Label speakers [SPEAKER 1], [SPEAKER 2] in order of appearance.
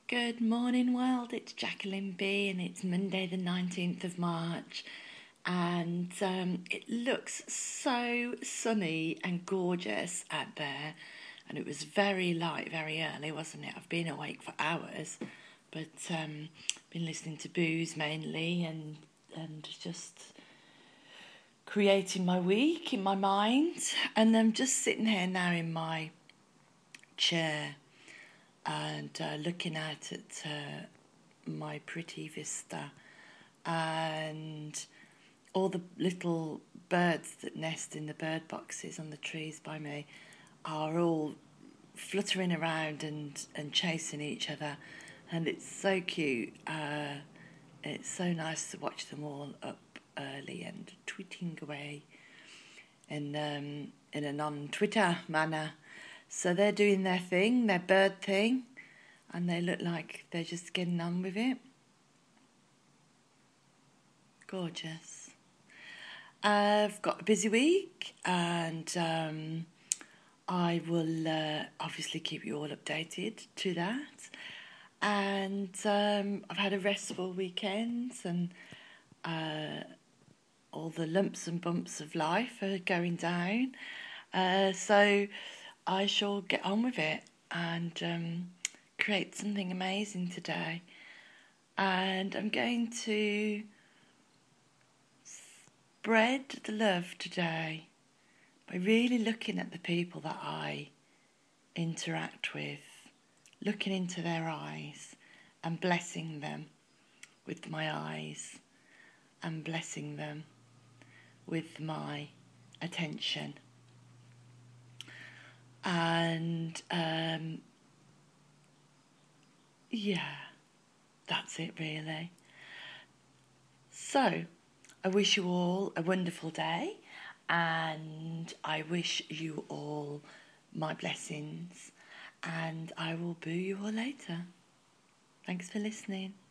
[SPEAKER 1] Good morning, world. It's Jacqueline B, and it's Monday, the 19th of March. And it looks so sunny and gorgeous out there. And it was very light, very early, wasn't it? I've been awake for hours, but been listening to booze mainly and just creating my week in my mind. And I'm just sitting here now in my chair and looking out at my pretty vista and all the little birds that nest in the bird boxes on the trees by me are all fluttering around and chasing each other, and it's so cute. It's so nice to watch them all up early and tweeting away in a non-Twitter manner. So they're doing their thing, their bird thing, and they look like they're just getting on with it. Gorgeous. I've got a busy week, and I will obviously keep you all updated to that. And I've had a restful weekend, and all the lumps and bumps of life are going down. So I shall get on with it and create something amazing today. And I'm going to spread the love today by really looking at the people that I interact with, looking into their eyes and blessing them with my eyes and blessing them with my attention. And yeah, that's it really. So I wish you all a wonderful day, and I wish you all my blessings, and I will boo you all later. Thanks for listening.